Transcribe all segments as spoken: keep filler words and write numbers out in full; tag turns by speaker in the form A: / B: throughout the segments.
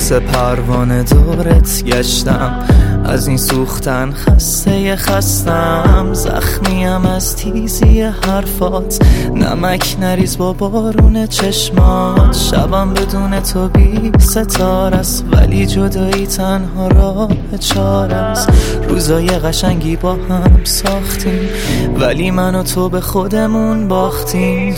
A: مثل پروانه دورت گشتم، از این سوختن خسته خستم. زخمیم از تیزی حرفات، نمک نریز با بارون چشمات. شبم بدون تو بی ستاره است، ولی جدایی تنها راه چاره است. روزای قشنگی با هم ساختیم، ولی من و تو به خودمون باختیم.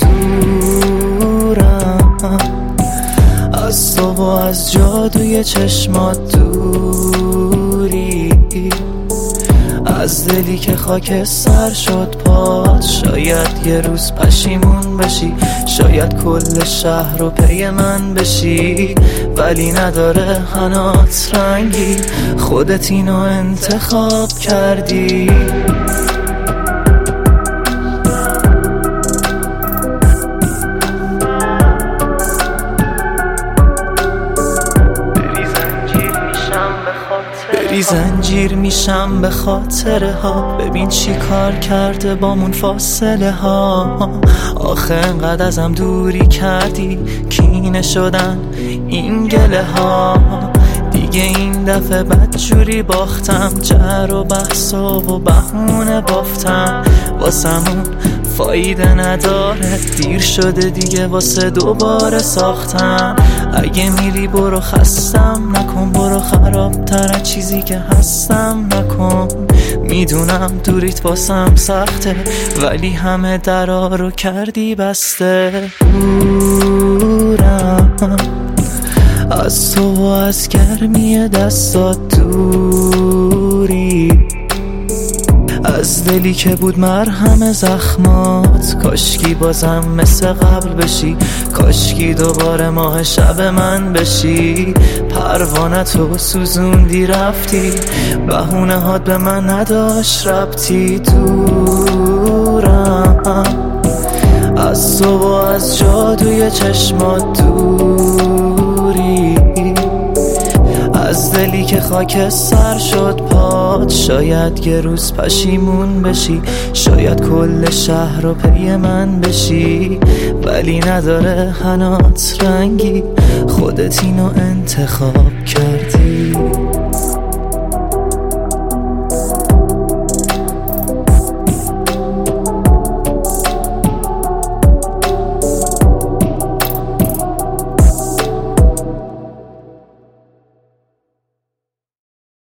A: دورم از تو و از جادوی چشمات، دوری از دلی که خاک سر شد پات. شاید یه روز پشیمون بشی، شاید کل شهر رو پی من بشی، ولی نداره هنات رنگی، خودت اینو انتخاب کردی. بری زنجیر میشم به خاطره ها، ببین چی کار کرده بامون فاصله ها. آخه انقدر ازم دوری کردی، کینه شدن این گله ها. دیگه این دفعه بدجوری باختم، جر و بحثا و بهونه بافتم. واسمون فایده نداره، دیر شده دیگه واسه دوباره ساختم. اگه میری برو خستم نکن، برو خرابتر از چیزی که هستم نکن. میدونم دوریت واسم سخته، ولی همه درا رو کردی بسته. دورم از تو و از گرمی دستات، دوری از دلی که بود مرهم زخمات. کاشکی بازم مثل قبل بشی، کاشکی دوباره ماه شب من بشی. پروانه تو سوزوندی رفتی، بهونه هات به من نداشت ربطی. دورم از تو و از جادوی چشمات، دوری از دلی که خاک سر شد پات. شاید یه روز پشیمون بشی، شاید کل شهر رو پی من بشی، ولی نداره هنات رنگی، خودت اینو انتخاب کرد.